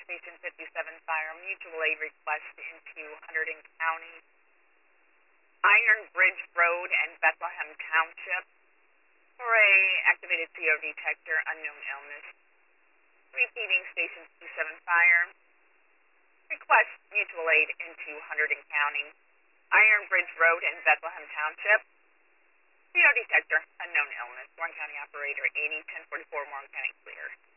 Station 57 Fire, mutual aid request into Hunterdon County, Iron Bridge Road and Bethlehem Township for a activated CO detector, unknown illness. Repeating Station 57 Fire, request mutual aid into Hunterdon County, Iron Bridge Road and Bethlehem Township. CO detector, unknown illness. Warren County operator 80-1044, Warren County clear.